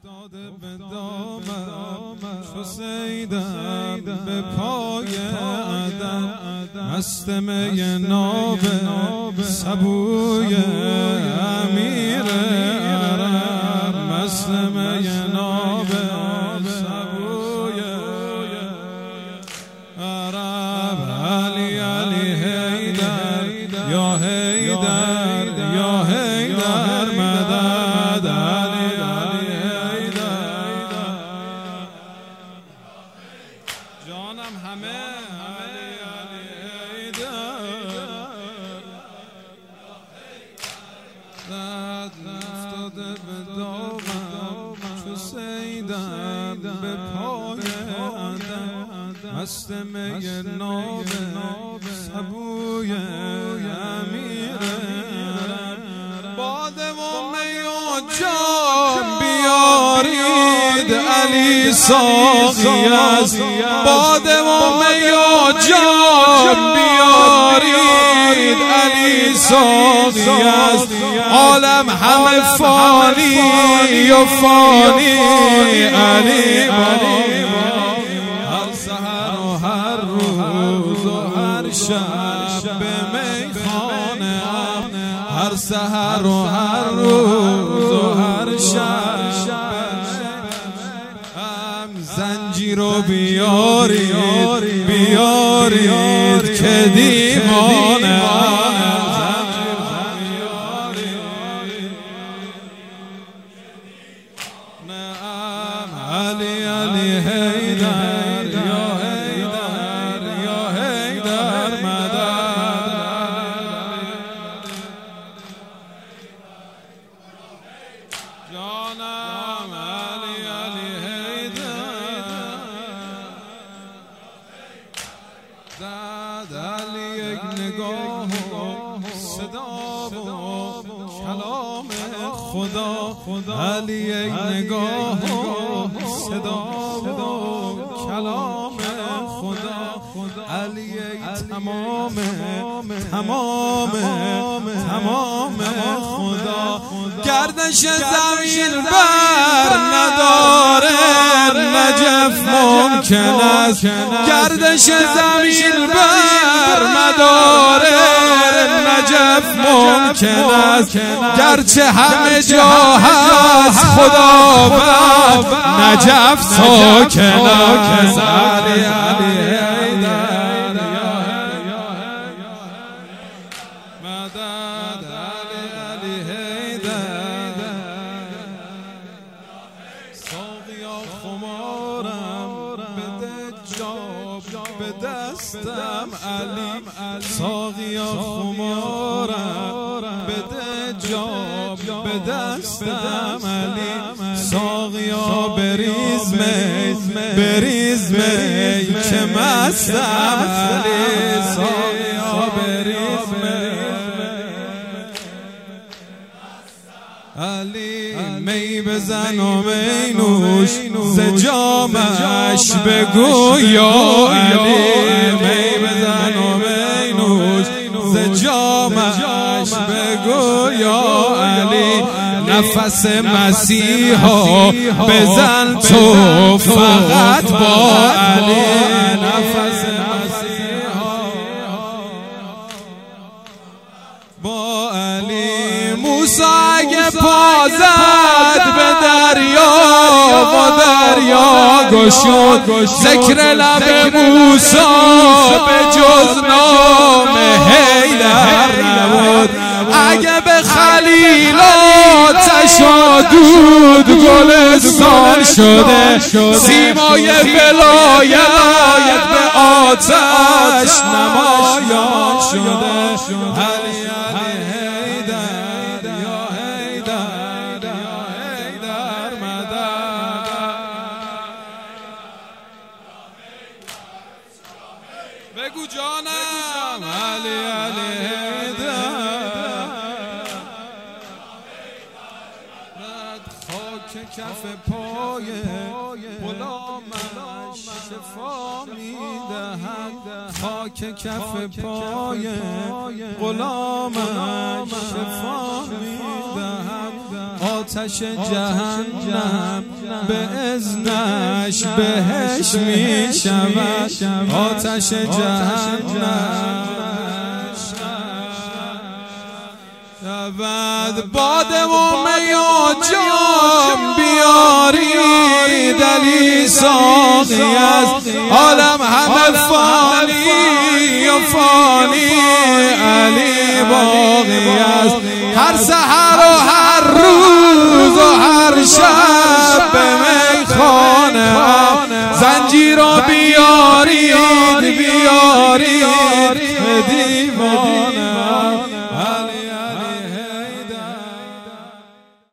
افتاده به دامم چو صیدم به پای ادب مست می ناب سبوی امیر عرب مست می ناب سبوی عرب علی علی حیدر یا حیدر یا حیدر مدد علی علی حیدر جانم همه علی علی حیدر افتاده به دامم چو صیدم به پای ادب مست می ناب سبوی امیر باده و می و جام بیارید علی ساقی است باده و می و جام بیارید علی ساقی است عالم همه فانی و فانی علی هر سحر و هر روز و هر شب به میخانه هر سحر و هر روز و هر شب زنجیر رو بیارید بیارید که دیوانه علی علی حیدر یا حیدر یا حیدر مدد جانم علی علی حیدر زد علی یک نگاه و صدا و کلام خدا علی یک نگاه و صدا و کلام خدا علی تمام خدا گردش زمین بر نداره نجف ممکن است گردش زمین بر نداره نجف ممکن است گرچه همه جا هست خدا بر نجف ساکن است علی علی حیدر مدد علی علی حیدر ساقیا خمارم بده جاب به دستم علی ساقیا خمارم بده جاب به دستم علی ساقیا بریز می که مستم علی ساقیا بریز علی می بزن و می نوش ز جامش بگو یا علی می بزن و می نوش ز جامش بگو یا علی نفس مسیحا بزن تو فقط با علی نفس مسیحا با علی موسی اگه پا زد به دریا و دریا گشود ذکر لب موسی به جز نام حیدر نبود اگه به خلیل آتش و دود گلستان شده سیمای ولایت به آتش نمایان شده علی علی حیدر یا حیدر یا حیدر مدد بگو جانم علی علی حیدر خاک کف پای غلامش شفا میدهد خاک کف پای غلامش شفا میدهد آتش جهنم به اذنش بهش می شود. آتش جهنم شود. باده و می و جام بیاری دلی ساقی است. عالم همه فانی و فانی علی باقی است. هر سحر و هر روز و هر شب به میخانه زنجیر و بیاری